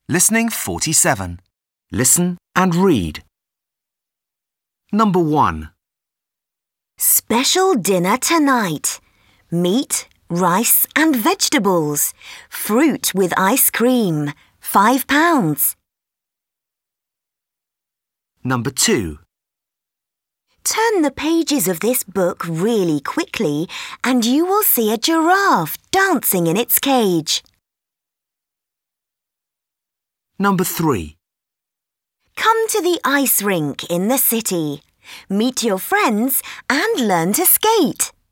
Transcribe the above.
Listening 47. Listen and read. Number 1. Special dinner tonight. Meat, rice and vegetables. Fruit with ice cream. £5. Number 2. Turn the pages of this book really quickly and you will see a giraffe dancing in its cage. Number 3. Come to the ice rink in the city. Meet your friends and learn to skate.